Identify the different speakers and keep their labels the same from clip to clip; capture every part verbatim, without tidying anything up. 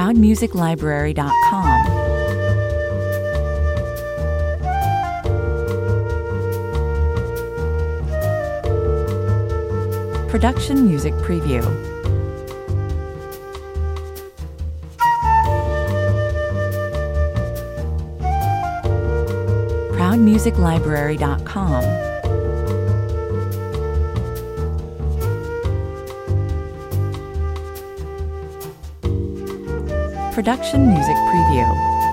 Speaker 1: proud music library dot com. Production Music Preview. proud music library dot com. Production Music Preview.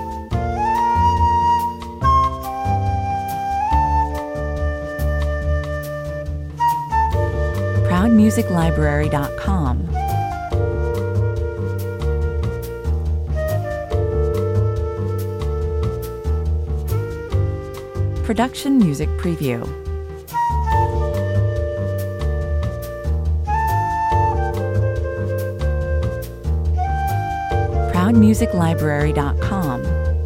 Speaker 1: proud music library dot com. Production Music Preview. proud music library dot com.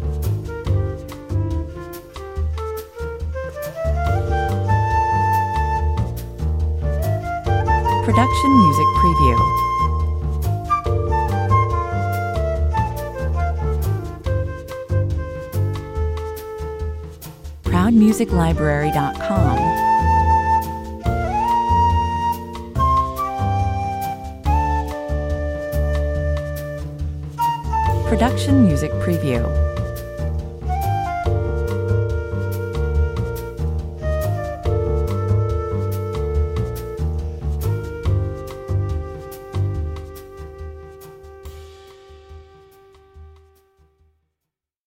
Speaker 1: Production Music Preview. proud music library dot com. Production Music Preview.